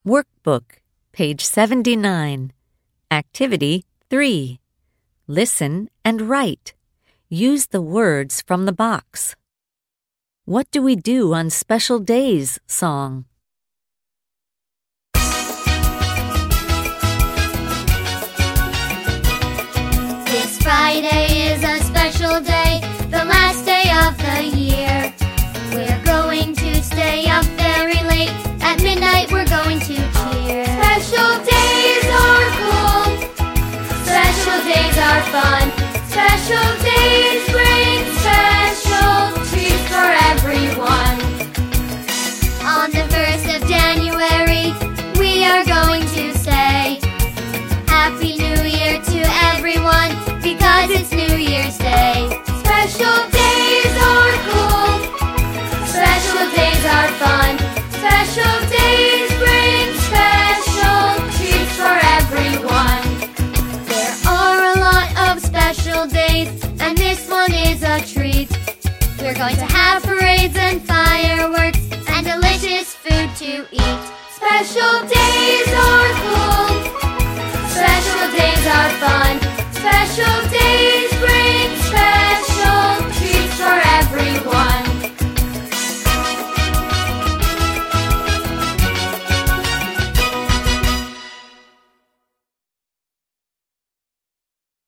Workbook, page 79. Activity 3. Listen and write. Use the words from the box. What do we do on special days? Song. This Friday is a special day, the last day of the year. We're going to stay up very late. At midnight we're going to cheer. Special days are cool. Special days are fun. Special days bring special treats for everyone. On the 1st of January, we are going to say Happy New Year to everyone, because it's New Year's Day. Special days are cool. Special days are fun. Special days bring special treats for everyone. There are a lot of special days, and this one is a treat. We're going to have parades and fireworks and delicious food to eat. Special days